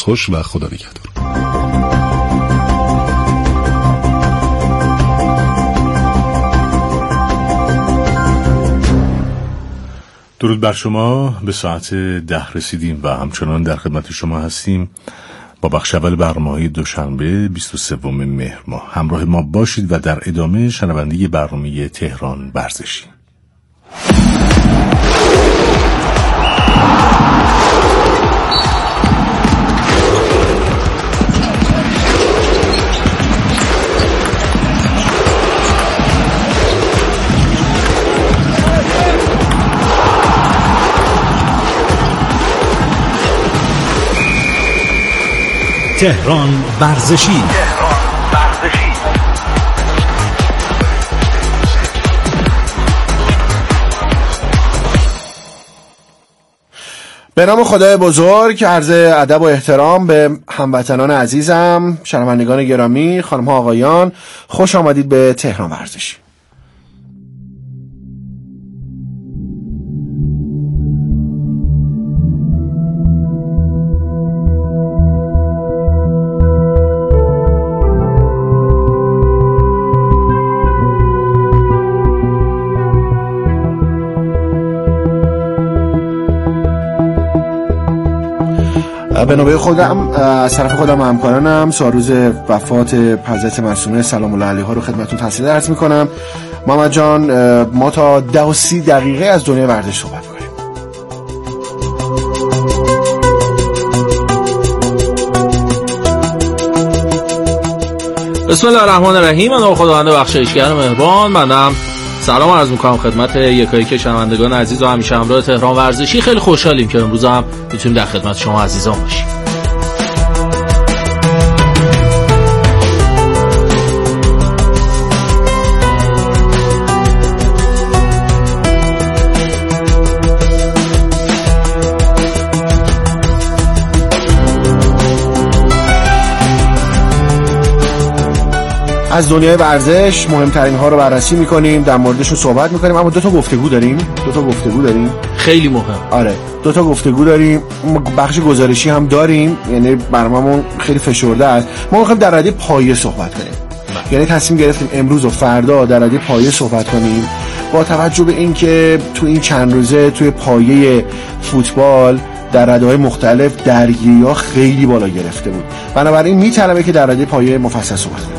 خوش و خدا نگهدار. درود بر شما. به ساعت 10 رسیدیم و همچنان در خدمت شما هستیم با بخش اول برنامه دوشنبه 23 مهر ماه. همراه ما باشید و در ادامه شنونده برنامه تهران ورزشی. تهران ورزشی. به نام خدای بزرگ، عرض ادب و احترام به هموطنان عزیزم، شنوندگان گرامی، خانم ها آقایان، خوش آمدید به تهران ورزشی. به نوبه خودم از طرف خودم و همکارانم سالروز وفات حضرت معصومه سلام الله علیها رو خدمتتون تحصیل عرض میکنم. محمد جان، ما تا 10 دقیقه از دنیای ورزش صحبت کنیم. بسم الله الرحمن الرحیم. من خداوند بخشایشگر و مهربان. منم سلام عرض میکنم خدمت یکایک شنوندگان عزیز و همیشه همراه تهران ورزشی. خیلی خوشحالیم که امروز هم میتونیم در خدمت شما عزیزان باشیم. از دنیای ورزش مهمترین ها رو بررسی میکنیم، در موردشون صحبت میکنیم، اما دو تا گفتگو داریم. خیلی مهم. آره، 2 تا گفتگو داریم. بخش گزارشی هم داریم، یعنی برنامه‌مون خیلی فشرده است. ما میخوایم در رده پایه صحبت کنیم. یعنی تصمیم گرفتیم امروز و فردا در رده پایه صحبت کنیم، با توجه به اینکه تو این چند روزه توی پایه فوتبال در رده‌های مختلف درگیری‌ها خیلی بالا گرفته بود. بنابراین میطلبه که در رده پایه مفصل صحبت کنیم.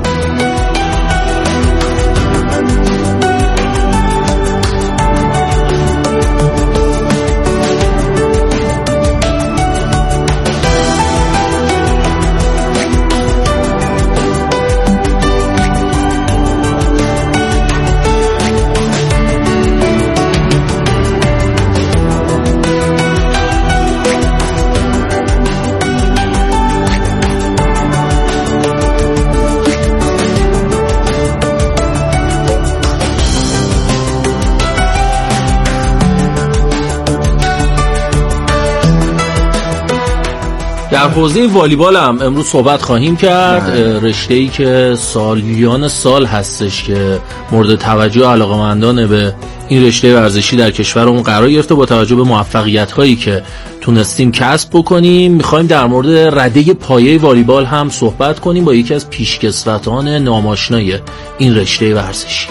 در حوزه والیبال هم امروز صحبت خواهیم کرد. رشته‌ای که سالیان سال هستش که مورد توجه علاقه‌مندان به این رشته ورزشی در کشورمون قرار گرفته. با توجه به موفقیت‌هایی که تونستیم کسب بکنیم، می‌خوایم در مورد رده پایه والیبال هم صحبت کنیم با یکی از پیشکسوتان ناماشنای این رشته ورزشی.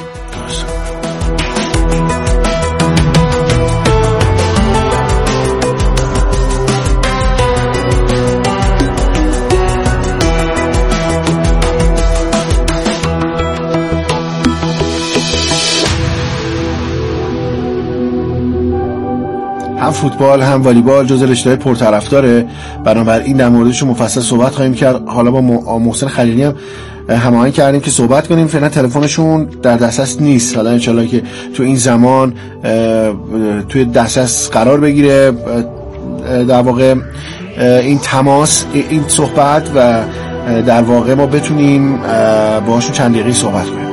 هم فوتبال هم والیبال جزو رشته‌های پرطرفداره، بنابراین در موردش مفصل صحبت خواهیم کرد. حالا با محسن خلیلی هم هماهنگ کردیم که صحبت کنیم. فعلا تلفنشون در دسترس نیست، حالا انشالله که تو این زمان توی دسترس قرار بگیره در واقع این تماس، این صحبت، و در واقع ما بتونیم باهاشون چند دقیقه صحبت کنیم.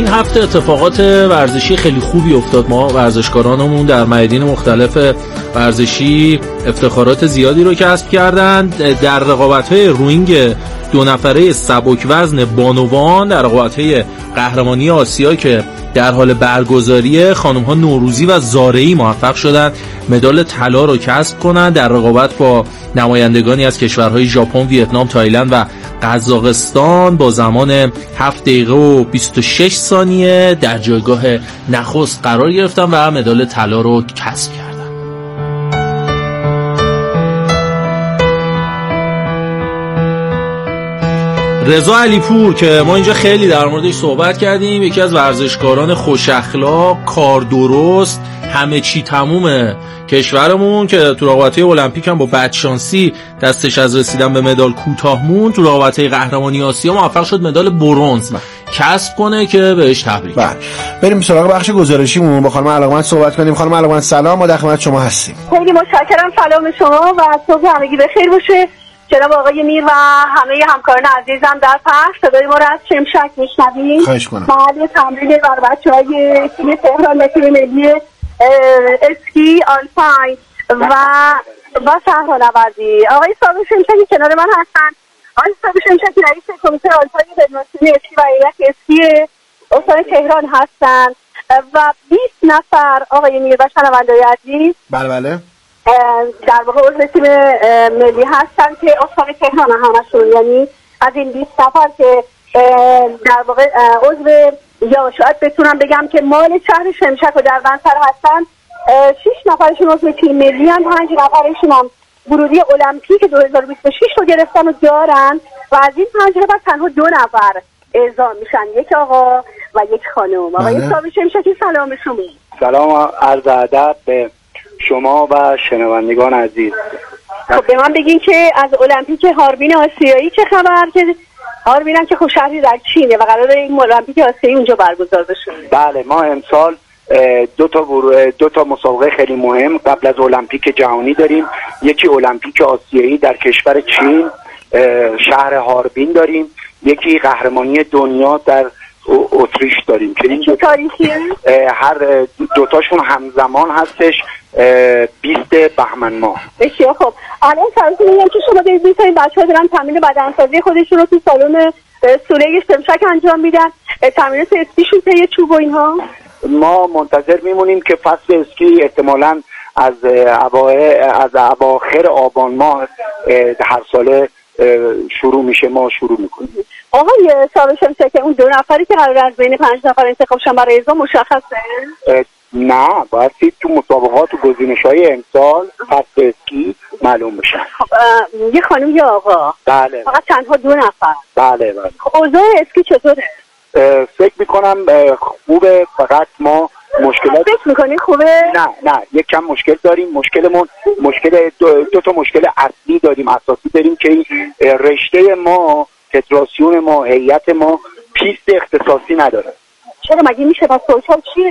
این هفته اتفاقات ورزشی خیلی خوبی افتاد. ما ورزشکارانمون در میادین مختلف ورزشی افتخارات زیادی رو کسب کردند. در رقابت‌های روینگ 2 نفره سبک وزن بانوان در رقابت‌های قهرمانی آسیا که در حال برگزاری، خانم‌ها نوروزی و زارعی موفق شدند مدال طلا رو کسب کنند در رقابت با نمایندگانی از کشورهای ژاپن، ویتنام، تایلند و قزاقستان. با زمان 7 دقیقه و 26 ثانیه در جایگاه نخست قرار گرفتن و مدال طلا رو کسب کردن. رضا علیپور که ما اینجا خیلی در موردش صحبت کردیم، یکی از ورزشکاران خوش اخلاق، کار درست، همه چی تمومه کشورمون که تو رقابت‌های المپیک هم با بدشانسی دستش از رسیدن به مدال کوتاه موند. تو رقابت‌های قهرمانی آسیا موفق شد مدال برنز کسب کنه که بهش تبریک. بریم سراغ بخش گزارشیمون، با خانم علاقمند صحبت کنیم. خانم علاقمند سلام، ما در خدمت شما هستیم. خیلی متشکرم. سلام شما و صبح همگی بخیر باشه. جناب آقای میر و همه همکاران عزیزم در پخش صدای ما رو از شمشک میشنوید. خواهش کنم. محل تمرین بر بچه‌های تیم تهران و تیم ملی اسکی آلپاین و صحرانوردی. آقای صابر شمشکی کنار من هستن. آقای صابر شمشکی رئیس کمیته آلپاین فدراسیون اسکی و هیئت اسکی استان تهران هستن و 20 نفر آقای میر و شنونده‌های عزیز بله در واقع عضو تیم ملی هستن که استان تهران همشون، یعنی از این 20 نفر که در واقع عضو، یا شاید بتونم بگم که مال شهر شمشک و دربندسر هستن، 6 نفرشون عضو تیم ملی هم، 5 نفرشون هم ورودی المپیک 2026 رو گرفتن و دارن و از این 5 نفر تنها 2 نفر اعزام میشن، یک آقا و یک خانم. آقای صابر شمشکی سلام شما. سلام، عرض ادب به شما و شنوندگان عزیز. خب به من بگین که از المپیک هاربین آسیایی چه خبر؟ که هاربین هم که خب شهری در چینه و قراره این المپیک آسیایی اونجا برگزار بشه. بله، ما امسال دو تا مسابقه خیلی مهم قبل از المپیک جهانی داریم. یکی المپیک آسیایی در کشور چین، شهر هاربین داریم. یکی قهرمانی دنیا در اتریش داریم که این چه تاریخیه؟ هر دوتاشون همزمان هستش، 20 بهمن ماه. بسیار خب. الان سرتون میگم که شما دارید این بچه‌ها دارن تمرین بدنسازی خودشون رو تو سالن سوره شمشک انجام میدن، تمرینات اسکیشون طی چوب و اینها. ما منتظر میمونیم که فصل اسکی احتمالاً از اواخر آبان ماه هر ساله شروع میشه، ما شروع میکنیم. آقای صابر شمشکی، اون 2 نفری که قرار از بین 5 نفر انتخاب شدن برای اعزام مشخصه؟ نه، باید تو مسابقات و گزینش‌های امسال فصل اسکی معلوم بشه. یه خانم یا آقا؟ بله. فقط تنها 2 نفر؟ بله. خب اوضاع اسکی چطوره؟ فکر میکنم خوبه، فقط ما مشکلات. فکر میکنی خوبه؟ نه، یک کم مشکل داریم. دو تا مشکل اصلی داریم، اساسی داریم که رشته ما، فدراسیون ما، هیئت ما پیست اختصاصی نداره. چرا مگه میشه؟ پس توچال چیه؟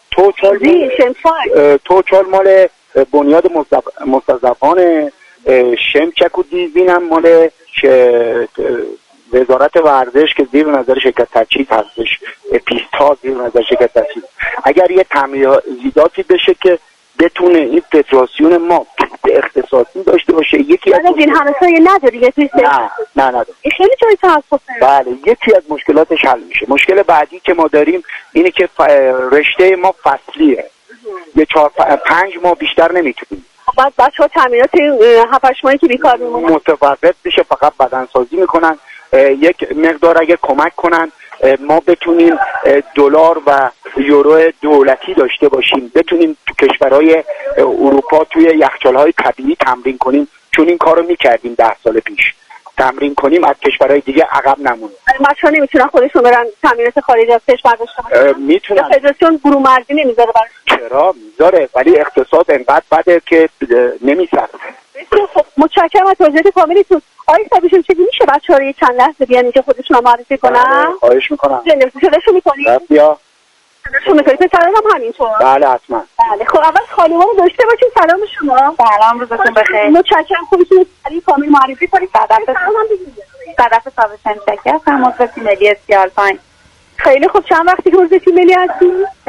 توچال مال بنیاد مستضعفان شمچک و دیزین هم مال وزارت ورزش که زیر نظر شرکت تجهیز هستش، پیست ها زیر نظر شرکت تجهیز. اگر یه تمهیداتی بشه که بتونه این فدراسیون ما پیست اختصاصی داشته باشه، یکی از این همه سایه نداری؟ نه این خیلی جای تاسفه. بله، یکی از مشکلاتش حل میشه. مشکل بعدی که ما داریم اینه که رشته ما فصلیه، یه 4-5 ماه بیشتر نمیتونیم. بعد بچه‌ها تمرینات 7-8 ماهی که بیکار میمونن، متوقف میشه، فقط بدنسازی میکنن. یک مقدار اگه کمک کنن ما بتونیم دلار و یورو دولتی داشته باشیم، بتونیم تو کشورهای اروپا توی یخچال‌های طبیعی تمرین کنیم، چون این کارو میکردیم 10 سال پیش. تمرین کنیم، از کشورهای دیگه عقب نمونیم. بچه‌ها نمیتونن خودشون برن تمرینات خارج از کشور داشته باشن؟ میتونن. فدراسیون گروه مرزی نمیذاره براش؟ چرا میذاره، ولی اقتصاد انقدر بده که نمیذاره. خب متشکرم از توضیحات کاملتون. آقای صابر شمشکی، میشه بچه‌ها رو چند لحظه بیان اینجا خودشون رو معرفی کنن؟ خواهش میکنم. صداشون میکنید؟ بیا. صداشون میکنید؟ پسران هم همینطور؟ بله حتما. بله. خب اول خانم‌ها رو داشته باشیم. سلام شما. سلام، روزتون بخیر. متشکرم. خودتون رو کامل معرفی کنید. صدف صابر شمشکی هستم، عضو تیم ملی اسکی آلپاین. خیلی خوب. چند وقتی که عضو تیم ملی هستی؟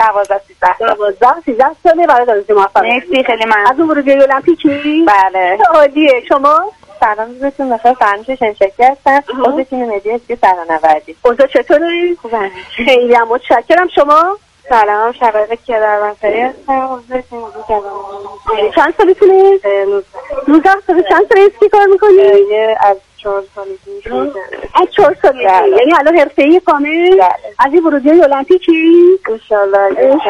12-13 ساله. برای آرزوی موفقیت. مرسی خیلی ممنون. از اون ورودی المپیکی؟ بله. عالیه. شما؟ سلام روزتون بخیر. فرنوش شمشکی هستم. عضو تیم ملی اسکی سرانوردی. اوضاع چطوره؟ خوبه. خیلی متشکرم. شما؟ سلام شقایق کیانوری هستم. عضو تیم ملی کیانوری. چند سالتونه؟ 19 سال. چند سال اسکی کار می‌کنی؟ از 4 سالگی. از 4 سالگی. یعنی الان حرفه‌ای کامل؟ از این ورودی‌های المپیکی؟ ان شاء الله.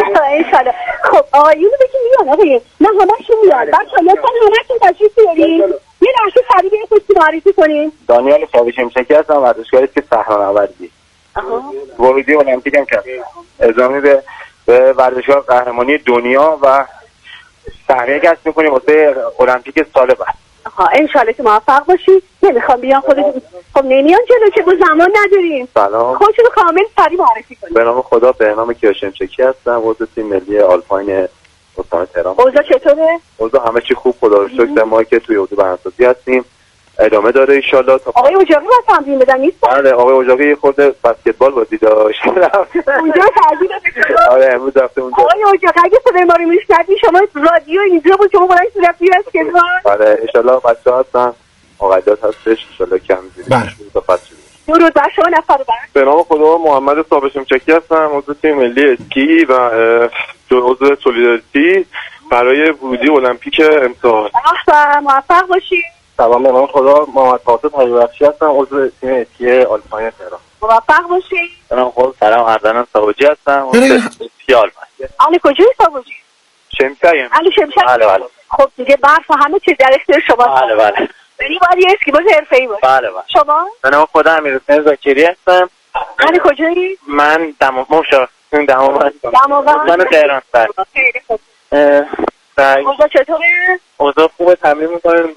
خب آقایون بگید میان آقای. نه همه‌شون میان. بچه‌ها لطفاً همه‌تون تشریف بیارید. یه لحظه سریع خودتون معرفی کنین. دانیال صاحب شمشکی هستم، ورزشکار اسکی صحرانوردی. ورودی المپیک هم کردم. اعزامی به ورزشگاه قهرمانی دنیا و صحنه کسب می‌کنیم واسه المپیک سال بعد. ان شاء الله که موفق باشید. نمیخوام بیان خودتون. خب نمیان جلو که ما زمان نداریم. سلام. خودتون رو کامل سریع معرفی کنید. به نام خدا، به نام کیا شمشکی هستم، عضو تیم ملی آلپاین استان تهران. اوضاع چطوره؟ اوضاع همه چی خوب، خدا رو شکر. ما که توی اردو برنامه‌سازی هستیم ادامه داره ان شاء الله. آقای اجاقی با تمرین بدن نیست؟ بله آقای اجاقی خود بسکتبال بازی داشت. اونجا ترجیح دادید؟ آره امروز رفته اونجا. آقای اجاقی اگه صدای ما رو میشنوید شما رادیو اینجا بود شما بلند شدید رفتید بسکتبال؟ بله ان شاء الله بچه‌ها هستن، مقدس هستش ان شاء الله کم می‌ذاریم. بله. درود بر شما. نفر بعد. به نام خدا محمد صاحب شمشکی هستم، عضو تیم ملی اسکی و عضو سولیداریتی برای ورودی المپیک امسال. موفق باشید. سلام، به نام خدا محمد قاسم حبیبخشی هستم، عضو تیم اسکی آلپاین تهران. موفق باشید. به نام خدا سلام، اردلان صاحبی هستم، عضو اسکی آلپاین. علی کجایی صاحبی؟ شمشکیم. علی شمشکی. بله بله. خب دیگه برف و همه چیز در اختیار شما. بله بله. یعنی باید یه اسکی باز حرفه‌ای باشه. بله بله. شما؟ به نام خدا امیرحسین زاکری هستم. علی کجایی؟ من دماوند. من تهران هستم. خیلی خوب. اوضاع چطوره؟ اوضاع خوبه، تمرین می‌کنیم.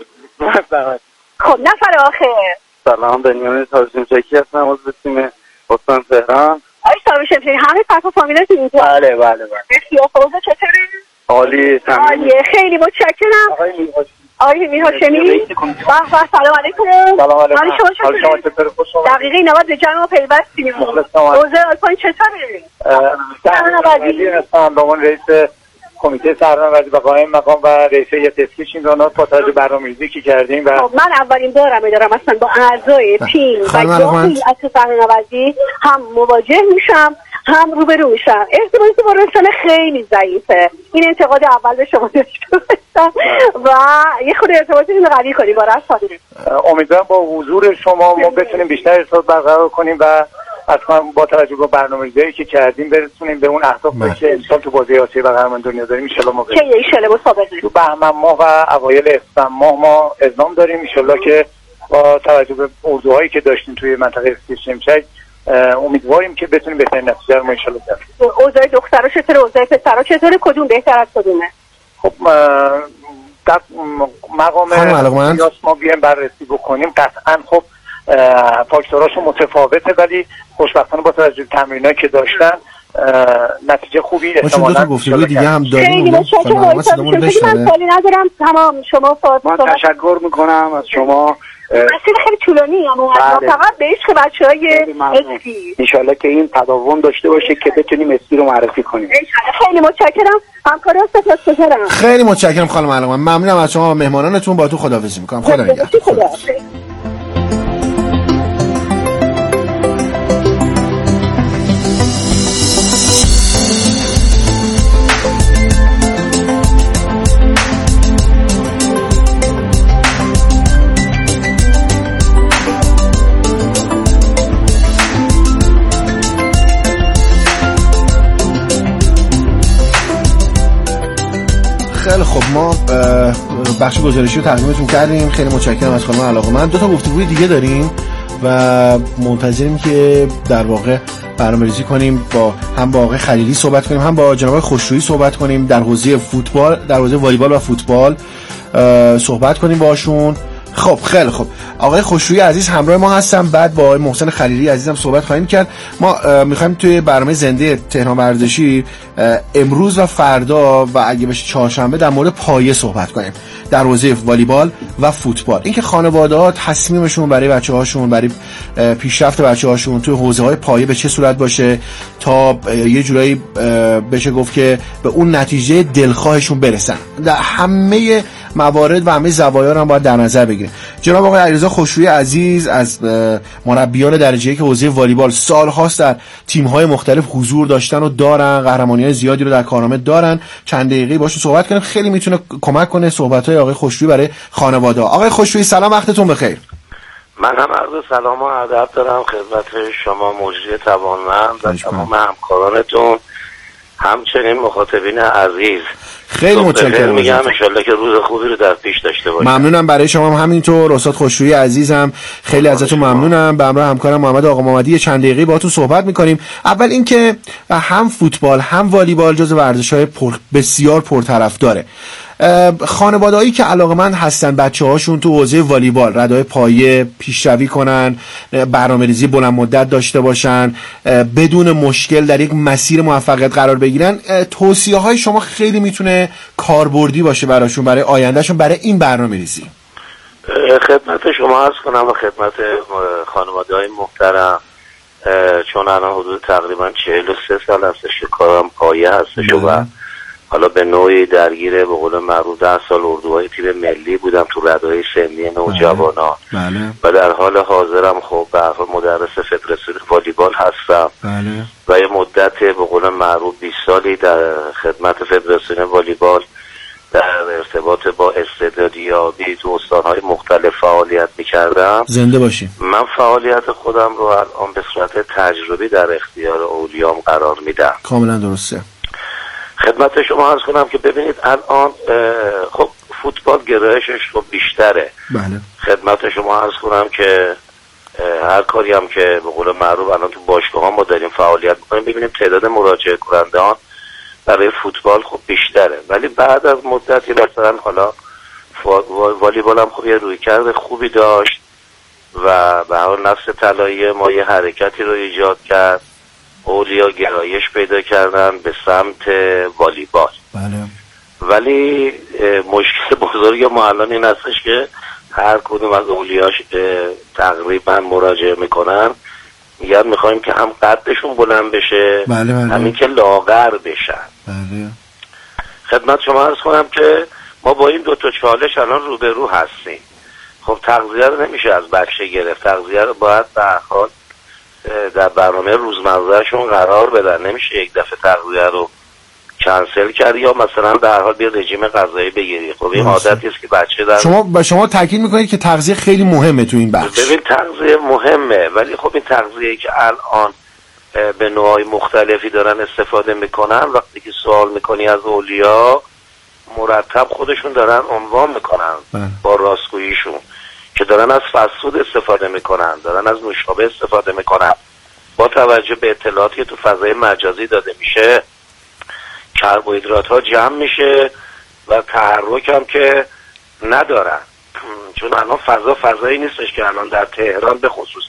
خب نفر آخر. سلام، بنیامین صاحب شمشکی هستم، عضو تیم استان تهران. آقای صاحب شمشکی همه فرق و فامیلاتون اینجا؟ بله بله بله. بسیار خوب. اوضاع چطوره؟ عالی. عالیه. خیلی متشکرم. آقای میرهاشمی. به سلام علیکم. سلام علیکم. شما چطوره؟ دقیقه 90 به جمع پیوستیم. اوضاع آلپاین چطوره؟ سرنوردی هستم به عنوان رئیس کمیته سرنوردی و قائم مقام و رئیس هیئت اسکی شینزانات با توجه برنامه‌ریزی که کردیم. و خب من اولین بارم دارم اصلا با اعضای تیم و هیئت سرنوردی هم مواجه میشم هم روبرو میشم. ارتباطی با رسانه خیلی ضعیفه. این انتقاد اول به شما داشته باشم و یه خود ارتباطی رو قوی کنیم با رسانه. امیدوارم با حضور شما ما بتونیم بیشتر ارتباط برقرار کنیم و اصلا با توجه به برنامه‌ریزی که کردیم برسونیم به اون اهداف که امسال تو بازی آسیا و قهرمانی دنیا داریم. ان شاءالله ما که ان شاءالله مسابقه تو بهمن ماه و اوایل اسفند ماه ما اعزام داریم. ان شاءالله که با توجه به اردوهایی که داشتیم توی منطقه اسکی شمشک امیدواریم که بتونیم بهترین نتیجه رو ما ان شاءالله داشته. اوضاع دخترها چطوره؟ اوضاع پسرها چطوره؟ کدوم بهتر از کدومه؟ خب در مقام قیاس ما بیایم بررسی بکنیم قطعا خب فاکتوراشون متفاوته، ولی خوشبختانه با توجه به تمرینایی که داشتن نتیجه خوبی احتمالاً داشتیم. گفتگوی دیگه هم داریم. خیلی متشکرم. من سوالی ندارم. تمام شما من تشکر میکنم از شما. مسیر خیلی طولانی اما فقط به عشق بچهای اسکی. ان شاءالله که این تداوم داشته باشه که بتونیم اسکی رو معرفی کنیم. خیلی متشکرم. همکاری سپاسگزارم. خیلی متشکرم خانم علقمند. ممنونم از شما و مهمانانتون. با تو خداحافظی میکنم. خدا نگهدار. خیلی خب ما بخش گزارشی رو تقدیمتون کردیم. خیلی متشکرم از خانم علاقه‌مند. 2 تا گفتگوی دیگه داریم و منتظریم که در واقع برنامه‌ریزی کنیم هم با آقای خلیلی صحبت کنیم هم با جناب خوشرویی صحبت کنیم در حوزه فوتبال، در حوزه والیبال و فوتبال صحبت کنیم باشون خب خیلی خوب. آقای خوشرویی عزیز همراه ما هستن، بعد با آقای محسن خلیلی عزیزم صحبت خواهیم کرد. ما میخوایم توی برنامه زنده تهران ورزشی امروز و فردا و اگه بشه چهارشنبه در مورد پایه صحبت کنیم در حوزه والیبال و فوتبال. اینکه خانواده‌ها تصمیمشون برای بچه‌هاشون، برای پیشرفت بچه‌هاشون توی حوزه‌های پایه به چه صورت باشه تا یه جورایی بشه گفت که به اون نتیجه دلخواهشون برسن. در همه موارد و همه زوایا رو هم باید در نظر بگیریم. جناب آقای علیرضا خوشرویی عزیز از مربیان درجه یک حوزه والیبال، سال‌هاست در تیم‌های مختلف حضور داشتن و دارن، قهرمانی‌های زیادی رو در کارنامه دارن. چند دقیقه باشون صحبت کنیم، خیلی میتونه کمک کنه صحبت‌های آقای خوشرویی برای خانواده. آقای خوشرویی سلام، وقتتون بخیر. من هم عرض سلام و ادب دارم خدمت شما مجری توانمند و تمام همکارانتون، همچنین مخاطبین عزیز. خیلی متشکرم. میگم ان شاءالله که روز خوبی رو در پیش داشته باشید. ممنونم برای شما هم همینطور. استاد خوشرویی عزیزم خیلی ازتون ممنونم. به همراه همکارم محمد آقا محمدی چند دقیقه باهاتون صحبت می‌کنیم. اول اینکه هم فوتبال هم والیبال جزو ورزش‌های بسیار پرطرفداره. خانواده‌هایی که علاقه‌مند هستن بچه‌هاشون تو حوزه والیبال ردای پایه پیشروی کنن، برنامه‌ریزی بلند مدت داشته باشن، بدون مشکل در یک مسیر موفقیت قرار بگیرن، توصیه‌های شما خیلی میتونه کاربردی باشه براشون، برای آیندهشون، برای این برنامه‌ریزی. خدمت شما عرض کنم و خدمت خانواده‌های محترم، چون الان حدود تقریبا 43 سال هستش که کارم پایه هستش و حالا به نوعی درگیر به قول معروف 10 سال اردوهای تیم ملی بودم تو ردای سنی نوجوانان و در حال حاضرم خب به هر حال مدرس فدراسیون والیبال هستم و یه مدت به قول معروف 20 سالی در خدمت فدراسیون والیبال در ارتباط با استعدادیابی تو استان‌های مختلف فعالیت می‌کردم. زنده باشی. من فعالیت خودم رو الان به صورت تجربی در اختیار اولیام قرار میدم. کاملا درسته. خدمت شما عرض کنم که ببینید الان خب فوتبال گرایشش خب بیشتره. بله. خدمت شما عرض کنم که هر کاری هم که به قول معروف الان تو باشگاه ها ما داریم فعالیت میکنیم، ببینیم تعداد مراجعه کنندگان برای فوتبال خب بیشتره، ولی بعد از مدتی مثلا حالا والیبال هم خب یه رویکرد خوبی داشت و به هر نفس طلایی ما یه حرکتی رو ایجاد کرد، اولیا گرایش پیدا کردن به سمت والیبال. بله. ولی مشکل بزرگ ما الان این هستش که هر کدوم از اولیاش تقریبا مراجعه میکنن میگن میخوایم که هم قدشون بلند بشه، بله. همین که لاغر بشن. بله. خدمت شما عرض کنم که ما با این 2 تا چالش الان روبرو هستیم. خب تغذیه رو نمیشه از بچه گرفت، تغذیه رو باید به هر حال در برنامه روزمرهشون قرار بدن، نمیشه یک دفعه تغذیه رو کنسل کرد یا مثلا به هر حال بیا رژیم غذایی بگیری. خب این عادتی است که بچه در شما تاکید میکنید که تغذیه خیلی مهمه تو این بخش. ببین تغذیه مهمه، ولی خب این تغذیه‌ای که الان به نوعای مختلفی دارن استفاده میکنن، وقتی که سوال میکنی از اولیا مرتب خودشون دارن عنوان میکنن با راستگوییشون که دارن از فستفود استفاده میکنن، دارن از نوشابه استفاده میکنن. با توجه به اطلاعاتی که تو فضای مجازی داده میشه، کربوهیدرات ها جمع میشه و تحرک هم که ندارن، چون الان فضایی نیستش که الان در تهران به خصوص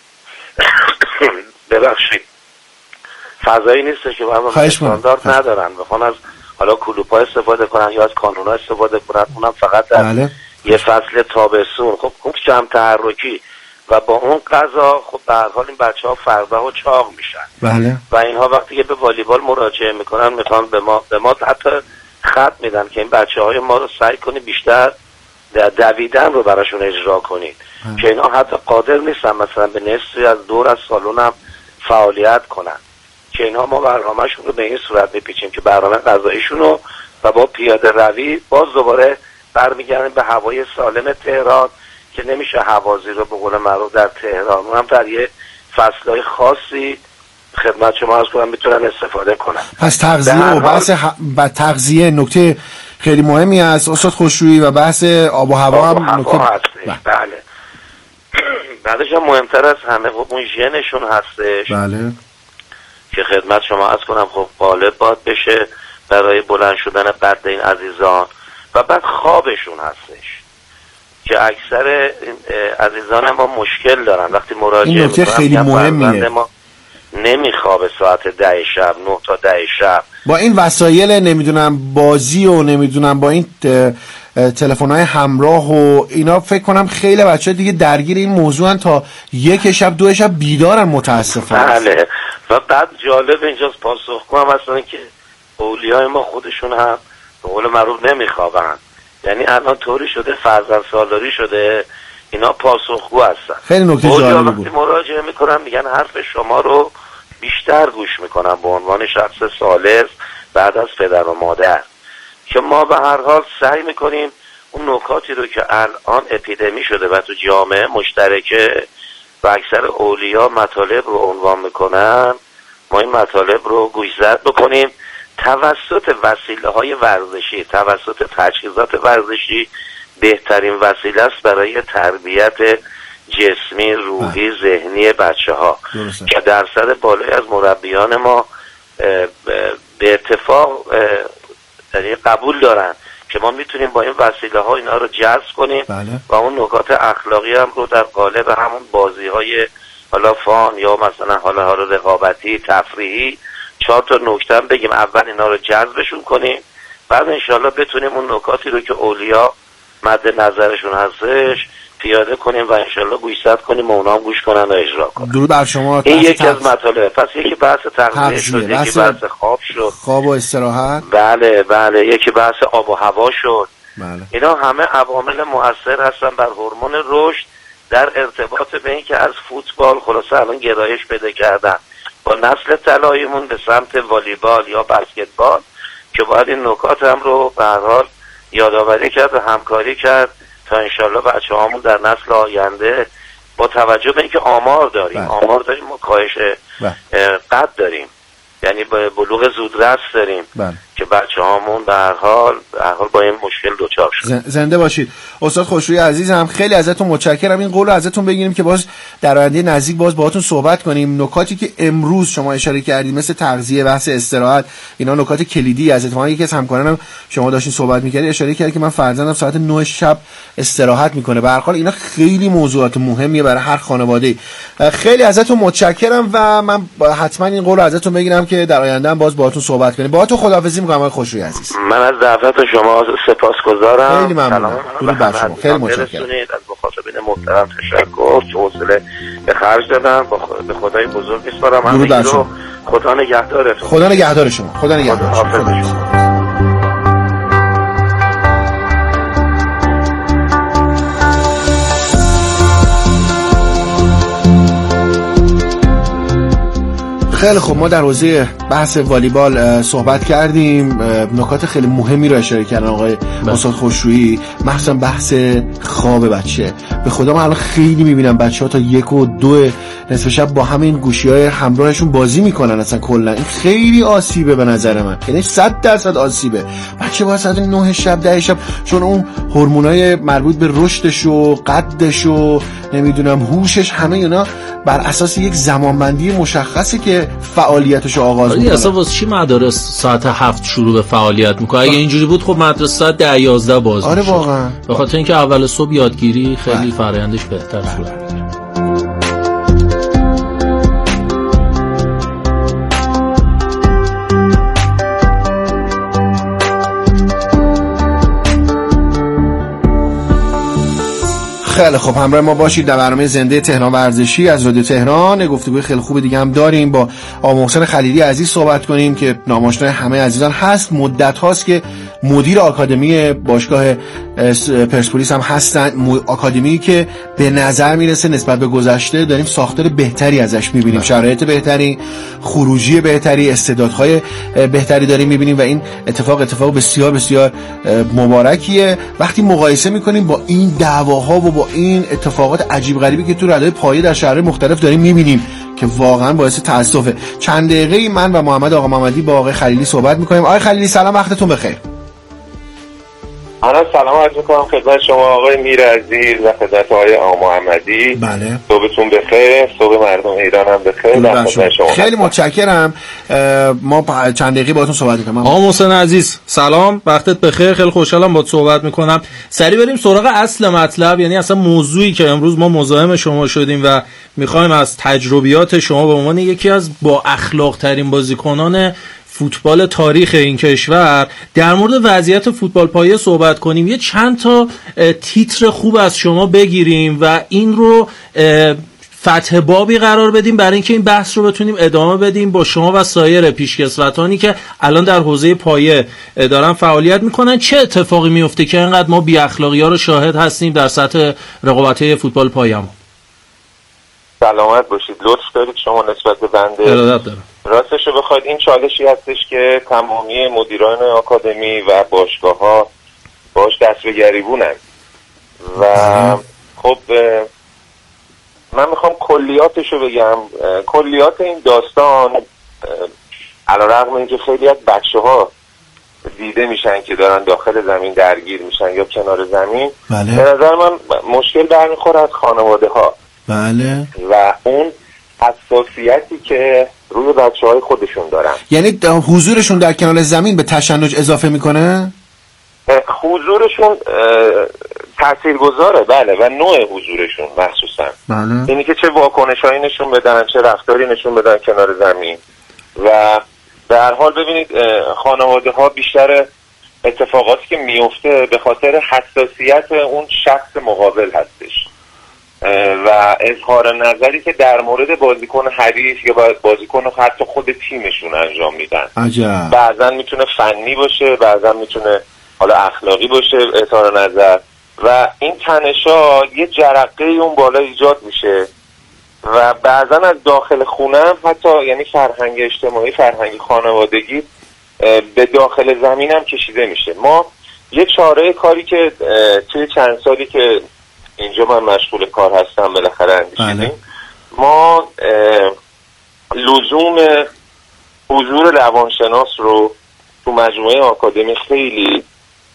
ببخشید فضایی نیستش که استاندارد ندارن بخوان از حالا کلوپا استفاده کنن یا از کانونا استفاده کنن، اونم فقط در یه فصل تابستون. خب اون کم تحرکی و با اون غذا خب به هر حال این بچه‌ها فربه و چاق میشن. بله. و اینها وقتی که به والیبال مراجعه میکنن میخوان به ما حتی خط میدن که این بچه‌های ما رو سعی کنی بیشتر دویدن رو براشون اجرا کنید که اینا حتی قادر نیستن مثلا به نصفی از دور از سالن هم فعالیت کنن، که اینها ما برنامه‌شون رو به این صورت بپیچیم که برنامه غذاییشون رو و با پیاده روی باز دوباره برمیگردیم به هوای سالم تهران که نمیشه هوازی رو به قول معروف در تهران هم در یه فصلهای خاصی خدمت شما عرض کنم میتونن استفاده کنن. پس تغذیه و بحث تغذیه نکته خیلی مهمی است استاد خوشرویی و بحث آب و هوا هم نکته بله. بعدش هم مهمتر از همه خب اون ژنشون هستش. بله. که خدمت شما عرض کنم خب غالب باید بشه برای بلند شدن قد این عزیزان و بعد خوابشون هستش. که اکثر عزیزان ما مشکل دارن وقتی مراجعه این نکته خیلی مهمیه. ما نمیخوابه ساعت 10 شب 9 تا 10 شب با این وسایل نمیدونم بازی و نمیدونم با این تلفن‌های همراه و اینا فکر کنم خیلی بچه‌ها دیگه درگیر این موضوعن تا 1 شب 2 شب بیدارن متاسفانه. بله و بعد جالب اینجاست پاسخگو هم هستن که اولیای ما خودشون هم به قول معروف نمیخوابن. یعنی الان طوری شده فرزند سالاری شده اینا پاسخگو هستن. خیلی نکته جالبی بود. وقتی مراجعه میکنن میگن حرف شما رو بیشتر گوش میکنن به عنوان شخص ثالث بعد از پدر و مادر، که ما به هر حال سعی میکنیم اون نکاتی رو که الان اپیدمی شده و تو جامعه مشترکه و اکثر اولیا مطالب رو عنوان میکنن ما این مطالب رو گوشزد بکنیم توسط وسیله‌های ورزشی، توسط تجهیزات ورزشی. بهترین وسیله است برای تربیت جسمی، روحی، ذهنی بچه‌ها که درصد بالایی از مربیان ما به اتفاق یعنی قبول دارن که ما میتونیم با این وسیله‌ها اینا رو جذب کنیم. بله. و اون نکات اخلاقی هم رو در قالب همون بازی‌های حالا فان یا مثلا حالا رقابتی تفریحی 4 تا نکته بگیم، اول اینا رو جذبشون کنیم، بعد انشالله بتونیم اون نکاتی رو که اولیا مد نظرشون هستش پیاده کنیم و انشالله گوشزد کنیم و اونا هم گوش کنن و اجرا کنن. درود بر شما. این یکی از مطالبه. پس یکی بحث تغذیه شد، یکی بحث خواب شد، خواب و استراحت. بله یکی بحث آب و هوا شد. بله. اینا همه عوامل مؤثر هستن بر هورمون رشد در ارتباط به این که از فوتبال خلاصه الان گرایش پیدا کردن با نسل طلاییمون به سمت والیبال یا بسکتبال که باید این نکات هم رو به هر حال یادآوری کرد و همکاری کرد تا انشالله بچه‌هامون در نسل آینده با توجه به اینکه آمار داریم ما کاهش قد داریم، یعنی بلوغ زودرس داریم که بچه‌هامون به هر حال با این مشکل دوچار شد. زنده باشید استاد خوشرویی عزیزم، خیلی ازتون متشکرم. این قول رو ازتون بگیریم که باز در آینده نزدیک باز باهاتون صحبت کنیم. نکاتی که امروز شما اشاره کردید مثل تغذیه، بحث استراحت، اینا نکات کلیدی از اتفاقا یکی از همکارانم شما داشتین صحبت می‌کردید اشاره کردید که من فرزندم ساعت 9 شب استراحت میکنه. به هر حال اینا خیلی موضوعات مهمیه برای هر خانواده‌ای. خیلی ازتون متشکرم و من حتما این قول رو ازتون بگیرم که در آینده هم باز باهاتون صحبت کنیم. باهاتون خداحافظی می‌کنم آقای خوشرویی عزیز. من از دعوت شما سپاسگزارم. خیلی ممنونم. درود بر شما. خیلی متشکرم. از مخاطبین محترم تشکر که حوصله به خرج دادن. به خدای بزرگ میسپارم. درود بر شما. خدا نگهدارتون. خدا نگهدار شما. خدا نگهدار شما. خیلی خوب، ما در حوزه بحث والیبال صحبت کردیم. نکات خیلی مهمی رو اشاره کردن آقای استاد خوشرویی، مخصوصا بحث خواب بچه. به خدا من الان خیلی میبینم بچه‌ها تا 1 و 2 نصف شب با همین گوشی‌های همراهشون بازی میکنن. اصلا کلا این خیلی آسیبه به نظر من، یعنی 100% آسیبه. بچه باید ساعت 9 شب 10 شب چون اون هورمونای مربوط به رشدش و قدش و نمیدونم هوشش همه اینا بر اساس یک زمانبندی مشخصی که فعالیتشو آغاز میکنه. اصلا واسه چی مدارس ساعت 7 شروع به فعالیت میکنه؟ اگه اینجوری بود خب مدرسه ساعت 10 11 باز میشه. آره واقعا. به خاطر اینکه اول صبح یادگیری خیلی فرآیندش بهتر شده. خیلی خب، همراه ما باشید در برنامه زنده تهران ورزشی از رادیو تهران. گفتگوی خیلی خوب دیگه هم داریم با آقا محسن خلیلی عزیز صحبت کنیم که نامآشنای همه عزیزان هست. مدت هاست که مدیر آکادمی باشگاه پرسپولیس هم هستن. آکادمی که به نظر میرسه نسبت به گذشته داریم ساختار بهتری ازش میبینیم، شرایط بهتری، خروجی بهتری، استعدادهای بهتری داریم میبینیم و این اتفاق بسیار بسیار مبارکیه. وقتی مقایسه میکنیم با این دعواها و با این اتفاقات عجیب غریبی که تو ردای پایه در شهرهای مختلف داریم میبینیم که واقعا باعث تأسفه. چند دقیقه من و محمد آقا محمدی با آقای خلیلی صحبت میکنیم. آقای خلیلی سلام، وقتتون بخیر. من سلام عرض می‌کنم خدمت شما آقای میر عزیز و خدمت آقای محمدی. بله. صبحتون بخیر، صبح مردم ایران هم بخیر. در خدمت شما. خیلی متشکرم. ما چند دقیقه باهاتون صحبت می‌کنم. آقا محسن عزیز سلام، وقتت بخیر. خیلی خوشحالم باهات صحبت می‌کنم. سریع بریم سراغ اصل مطلب، یعنی اصلا موضوعی که امروز ما مزاحم شما شدیم و می‌خوایم از تجربیات شما به عنوان یکی از با اخلاق ترین بازیکنان فوتبال تاریخ این کشور در مورد وضعیت فوتبال پایه صحبت کنیم. یه چند تا تیتر خوب از شما بگیریم و این رو فتح بابی قرار بدیم برای اینکه این بحث رو بتونیم ادامه بدیم با شما و سایر پیشکسوتانی که الان در حوزه پایه دارن فعالیت میکنن. چه اتفاقی میفته که اینقدر ما بی اخلاقی‌ها رو شاهد هستیم در سطح رقابت‌های فوتبال پایه؟ سلامت باشید. لطف دارید شما نسبت به بنده. ارادت دارم. راستش رو بخواید این چالشی هستش که تمامی مدیران آکادمی و باشگاه‌ها باش دست به گریبونن و خب من میخوام کلیاتش رو بگم. کلیات این داستان علیرغم اینکه خیلی از بچه‌ها دیده میشن که دارن داخل زمین درگیر میشن یا کنار زمین، بله. به نظر من مشکل برمیخوره از خانواده‌ها. بله. و اون حساسیتی که روی بچه‌های خودشون دارن، یعنی حضورشون در کنار زمین به تشنج اضافه میکنه؟ حضورشون تاثیرگذاره، بله، و نوع حضورشون مخصوصا. بله. یعنی که چه واکنشایی نشون بدن، چه رفتاری نشون بدن کنار زمین. و به هر حال ببینید خانواده‌ها بیشتر اتفاقاتی که میفته به خاطر حساسیت اون شخص مقابل هستش و اظهار نظری که در مورد بازیکن حریف یا بازیکن حتی خود تیمشون انجام میدن. عجب. بعضا میتونه فنی باشه، بعضا میتونه حالا اخلاقی باشه اظهار نظر و این تنش‌ها یه جرقه اون بالا ایجاد میشه و بعضا از داخل خونه هم حتی یعنی فرهنگ اجتماعی، فرهنگ خانوادگی به داخل زمین هم کشیده میشه. ما یه چاره کاری که توی چند سالی که اینجا من مشغول کار هستم بالاخره اندیشیدیم. ما لزوم حضور روانشناس رو تو مجموعه آکادمی خیلی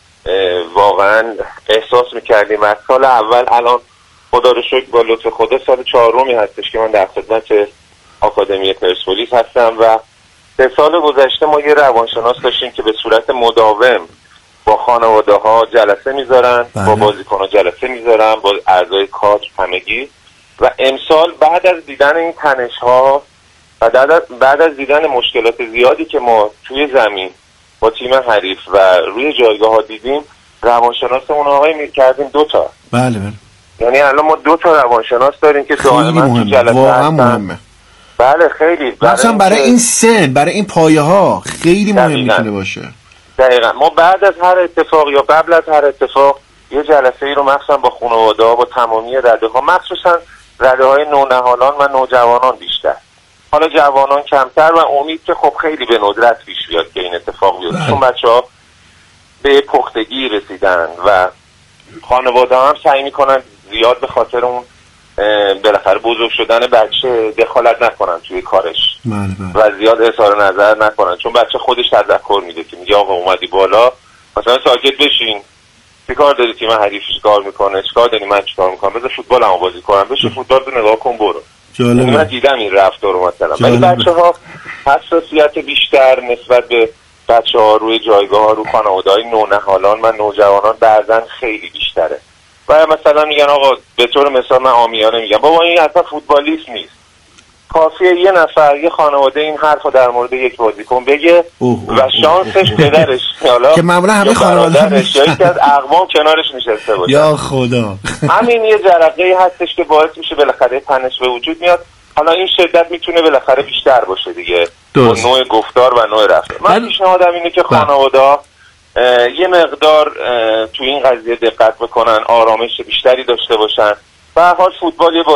واقعا احساس میکردیم. از سال اول الان خدا رو شکر با لطف خدا سال 4 هستش که من در خدمت آکادمی پرسپولیس هستم و 3 سال گذشته ما یه روانشناس داشتیم که به صورت مداوم با خانواده ها جلسه میذارن، با بازیکن ها جلسه میذارن، با اعضای کادر همگی. و امسال بعد از دیدن این تنش ها و بعد از دیدن مشکلات زیادی که ما توی زمین با تیم حریف و روی جایگاه ها دیدیم، روانشناسمون آقای میکردیم 2 تا. بله بله. یعنی الان ما 2 تا روانشناس داریم که دائما تو جلسه واقعا مهمه. بله خیلی. مثلا برای این سن، برای این پایه ها خیلی مهم میتونه باشه. دقیقا. ما بعد از هر اتفاق یا قبل از هر اتفاق یه جلسه ای رو مخصوصا با خانواده ها، با تمامی رده ها، مخصوصا رده های نونهالان و نوجوانان بیشتر، حالا جوانان کمتر، و امید که خب خیلی به ندرت پیش بیاد که این اتفاق بیفته، چون بچه‌ها به پختگی رسیدن و خانواده هم سعی میکنن زیاد به خاطر اون بالاخره بزرگ شدن بچه دخالت نکنن توی کارش و زیاد اظهار نظر نکنن، چون بچه خودش تذکر میده که میگه آقا اومدی بالا مثلا ساکت بشین، چی کار داری تیم حریف چیکار میکنه، چیکار داری من چیکار میکنم، بذار فوتبالمو بازی کنم، بشه فوتبال رو نگاه کن برو. من دیدم این رفتار رو مثلا. ولی بچه‌ها حساسیت بیشتر نسبت به بچه‌ها روی جایگاه ها، رو خانواده‌های نونهالان و نوجوانان بعضن خیلی بیشتره. و مثلا میگن آقا به طور مثال من عامیانه میگم بابا این اصلا فوتبالیست نیست، کافیه یه نفر یه خانواده این حرفو در مورد یک بازیکن بگه و شانسش پدرش حالا که معمولا همه خانواده‌اش یا یکی از اقوام کنارش نشسته باشه. یا خدا. همین یه جرقه‌ای هستش که باعث میشه بالاخره تنش به وجود میاد. حالا این شدت میتونه بالاخره بیشتر باشه دیگه، با نوع گفتار و نوع رفتار. من پیشنهادم اینه که خانواده‌ها یه مقدار تو این قضیه دقت بکنن، آرامش بیشتری داشته باشن. به هر حال فوتبال یه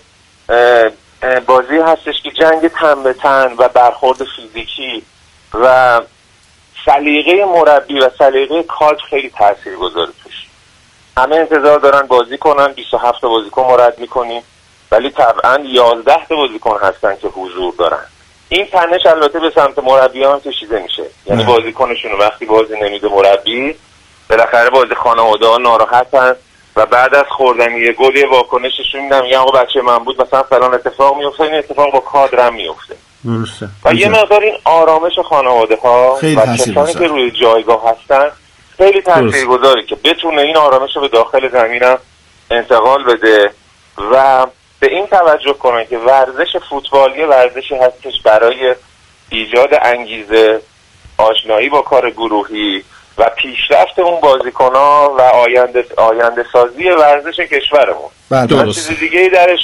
بازی هستش که جنگ تن به تن و برخورد فیزیکی و سلیقه مربی و سلیقه کادر خیلی تاثیرگذاره توش. همه انتظار دارن بازی کنن، 27 تا بازیکن مرد میکنیم، ولی طبعا 11 تا بازیکن هستن که حضور دارن. این تنش البته به سمت مربیان کشیده میشه، یعنی بازیکنشون وقتی بازی نمیده مربی بالاخره بازی خانواده‌ها ناراحتن و بعد از خوردن یه گل یه واکنششون میدم میگن آقا بچه من بود مثلا فلان اتفاق میفته، این اتفاق با کادرم میفته. درسته. و یه مقدار این آرامش خانواده‌ها و کسانی که روی جایگاه هستن خیلی تاثیرگذاره که بتونه این آرامش رو به داخل زمینم انتقال بده و به این توجه کنه که ورزش فوتبال یه ورزشی هستش برای ایجاد انگیزه، آشنایی با کار گروهی و پیشرفت اون بازیکن‌ها و آینده سازی ورزش کشورمون. درست. چیز دیگه‌ای درش